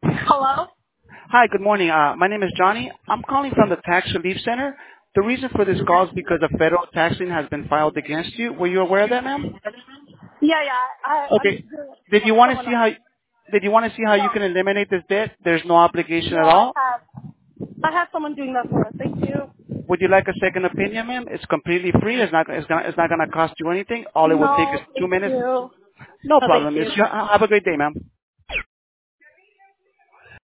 Hello? Hi, good morning. My name is Johnny. I'm calling from the Tax Relief Center. The reason for this call is because a federal tax lien has been filed against you. Were you aware of that, ma'am? Yeah, yeah. I'm Okay. doing Did you want to someone see else. how Did you want to see how No, you can eliminate this debt? There's no obligation no, at all. I have someone doing that for us. Thank you. Would you like a second opinion, ma'am? It's completely free. It's not gonna cost you anything. All it will take is No, 2 thank minutes. you. No No, thank problem, miss. you. Have a great day, ma'am.